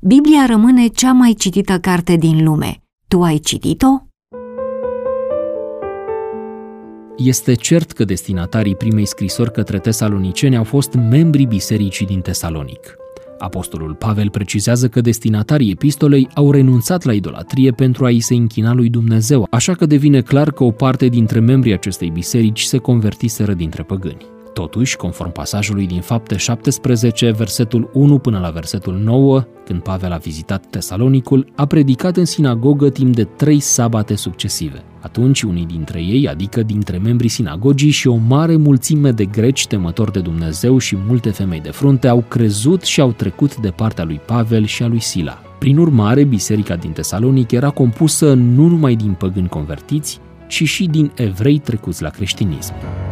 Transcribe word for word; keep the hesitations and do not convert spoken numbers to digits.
Biblia rămâne cea mai citită carte din lume. Tu ai citit-o? Este cert că destinatarii primei scrisori către tesaloniceni au fost membrii bisericii din Tesalonic. Apostolul Pavel precizează că destinatarii epistolei au renunțat la idolatrie pentru a-i se închina lui Dumnezeu, așa că devine clar că o parte dintre membrii acestei biserici se convertiseră dintre păgâni. Totuși, conform pasajului din Fapte șaptesprezece, versetul unu până la versetul nouă, când Pavel a vizitat Tesalonicul, a predicat în sinagogă timp de trei sabate succesive. Atunci, unii dintre ei, adică dintre membrii sinagogii și o mare mulțime de greci temători de Dumnezeu și multe femei de frunte, au crezut și au trecut de partea lui Pavel și a lui Sila. Prin urmare, biserica din Tesalonic era compusă nu numai din păgâni convertiți, ci și din evrei trecuți la creștinism.